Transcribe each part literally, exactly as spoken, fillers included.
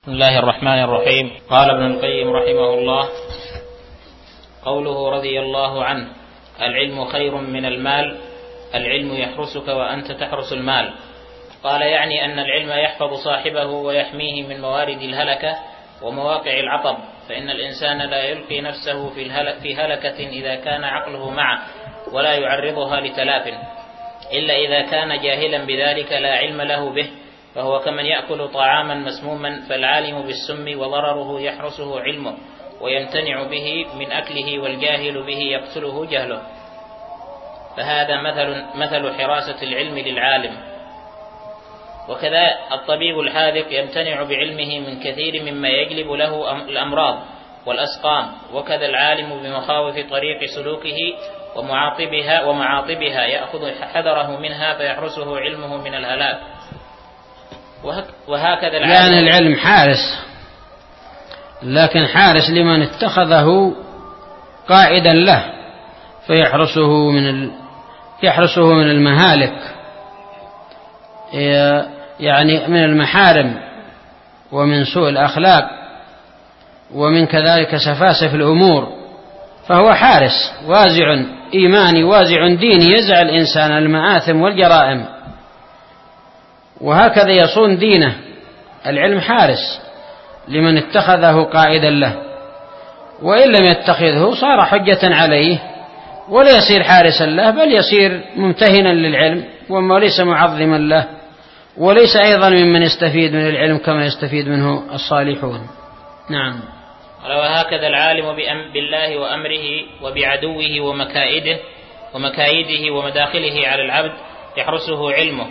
بسم الله الرحمن الرحيم. قال ابن القيم رحمه الله: قوله رضي الله عنه: العلم خير من المال، العلم يحرسك وأنت تحرس المال. قال يعني أن العلم يحفظ صاحبه ويحميه من موارد الهلكة ومواقع العطب، فإن الإنسان لا يلقي نفسه في هلكة إذا كان عقله معه ولا يعرضها لتلاف، إلا إذا كان جاهلا بذلك لا علم له به، فهو كمن يأكل طعاما مسموما، فالعالم بالسم وضرره يحرسه علمه ويمتنع به من أكله، والجاهل به يقتله جهله. فهذا مثل, مثل حراسة العلم للعالم. وكذا الطبيب الحاذق يمتنع بعلمه من كثير مما يجلب له الأمراض والأسقام، وكذا العالم بمخاوف طريق سلوكه ومعاطبها ومعاطبها يأخذ حذره منها، فيحرسه علمه من الهلاك. وهكذا العالم يعني العلم حارس، لكن حارس لمن اتخذه قائدا له، فيحرسه من ال... يحرسه من المهالك، يعني من المحارم ومن سوء الأخلاق ومن كذلك سفاسف الأمور، فهو حارس وازع إيماني وازع ديني يزع الإنسان المآثم والجرائم، وهكذا يصون دينه. العلم حارس لمن اتخذه قائدا له، وإن لم يتخذه صار حجة عليه ولا يصير حارسا له، بل يصير ممتهنا للعلم وليس معظما له، وليس أيضا ممن يستفيد من العلم كما يستفيد منه الصالحون. نعم. وهكذا العالم بالله وأمره وبعدوه ومكائده ومكايده ومداخله على العبد يحرسه علمه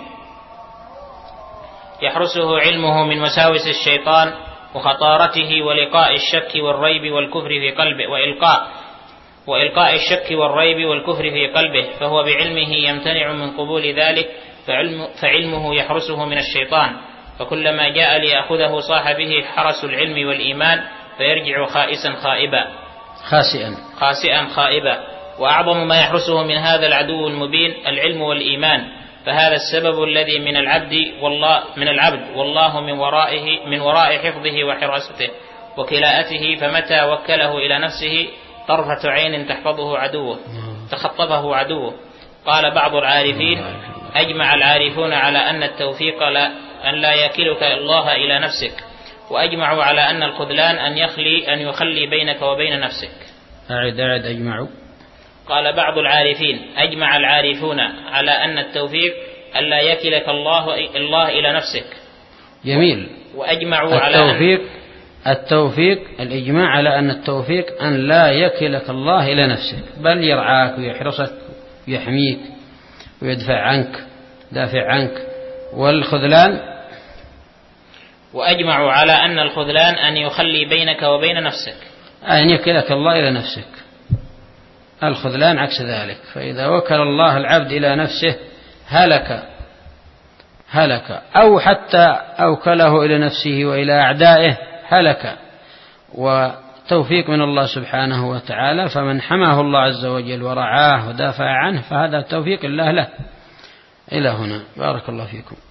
يحرسه علمه من وساوس الشيطان وخطارته ولقاء الشك والريب والكفر في قلبه وإلقاء وإلقاء الشك والريب والكفر في قلبه، فهو بعلمه يمتنع من قبول ذلك، فعلم فعلمه يحرسه من الشيطان. فكلما جاء ليأخذه صاح به حرس العلم والإيمان، فيرجع خائسا خائبا خاسئا خاسئا خائبا. وأعظم ما يحرسه من هذا العدو المبين العلم والإيمان، فهذا السبب الذي من العبد والله من العبد والله من ورائه من وراء حفظه وحراسته وكلاءته، فمتى وكله إلى نفسه طرفة عين تحفظه عدوه تخطفه عدوه. قال بعض العارفين: أجمع العارفون على أن التوفيق لا أن لا يكلك الله إلى نفسك، وأجمعوا على أن الخذلان أن يخلي أن يخلي بينك وبين نفسك. أعد أعد أجمعوا. قال بعض العارفين: أجمع العارفون على أن التوفيق أن لا يكلك الله الله إلى نفسك. جميل. وأجمعوا على التوفيق التوفيق الإجماع على أن التوفيق أن لا يكلك الله إلى نفسك، بل يرعاك ويحرسك ويحميك ويدفع عنك دافع عنك. والخذلان وأجمعوا على أن الخذلان أن يخلي بينك وبين نفسك، أن يكلك الله إلى نفسك. الخذلان عكس ذلك، فإذا وكل الله العبد إلى نفسه هلك هلك أو حتى أوكله إلى نفسه وإلى أعدائه هلك. وتوفيق من الله سبحانه وتعالى، فمن حماه الله عز وجل ورعاه ودافع عنه فهذا توفيق الله له. إلى هنا، بارك الله فيكم.